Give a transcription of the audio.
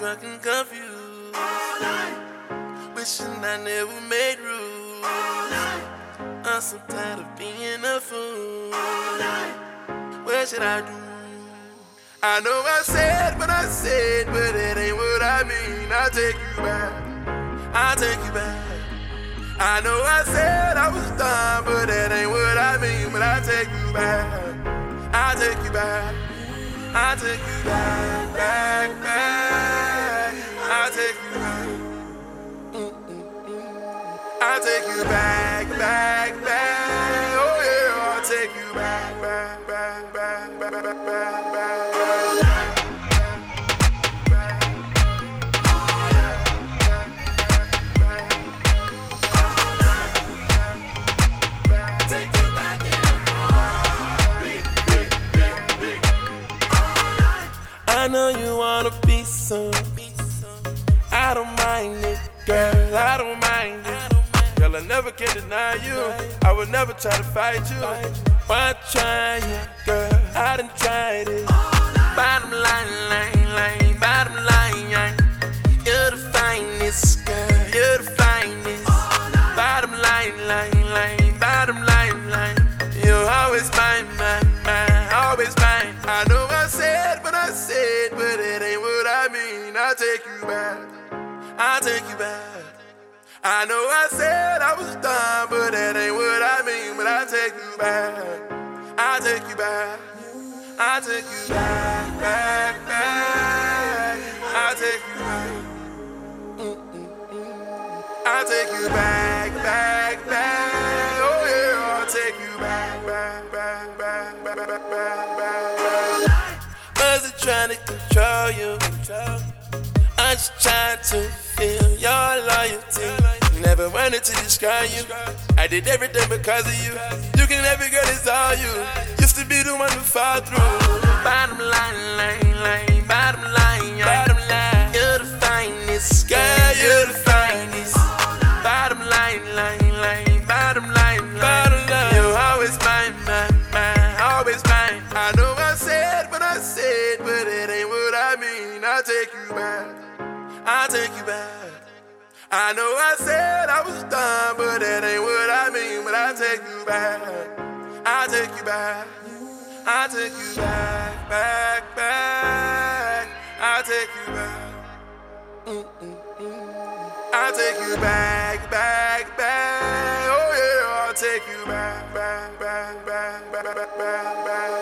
drunk and confused. All night. Wishing I never made rules. All night. I'm so tired of being a fool. All night. What should I do? I know I said what I said, but it ain't what I mean. I'll take you back. I'll take you back. I know I said I was done, but that ain't what I mean. But I'll take you back. I'll take you back. I'll take you back, back, back. I'll take you back. I'll take you back, back, back. Oh yeah, I'll take you back, back, back, back, back, back, back, back. I know you wanna be some. I don't mind it, girl, I don't mind it. Girl, I never can deny you. I would never try to fight you. Why try it, girl? I done tried it. Bottom line, bottom line. You're the finest, girl, you're the finest. Bottom line, bottom line. You're always mine, always mine. I know I said what I said, but it ain't what I mean. I'll take you back. I'll take you back. I know I said I was done, but that ain't what I mean. But I'll take you back. I'll take you back. I'll take you back, back, back. I'll take you back. I'll take you back, back, back. Oh yeah, I'll take you back, back, back, back, back, back, back, back. Wasn't trying to control you. I'm just trying to feel your loyalty. Never wanted to describe you. I did everything because of you. You can every girl, it's all you. Used to be the one to fall through. Bottom line, bottom line. You're the finest, girl, you're the finest. Bottom line, bottom line. You're always mine, always mine. I know I said what I said, but it ain't what I mean. I'll take you back. I'll take you back. I know I said I was done, but that ain't what I mean. But I'll take you back. I'll take you back. I'll take you back, back, back. I'll take you back. I'll take you back, back, back. Oh yeah, I'll take you back, back, back, back, back, back, back, back.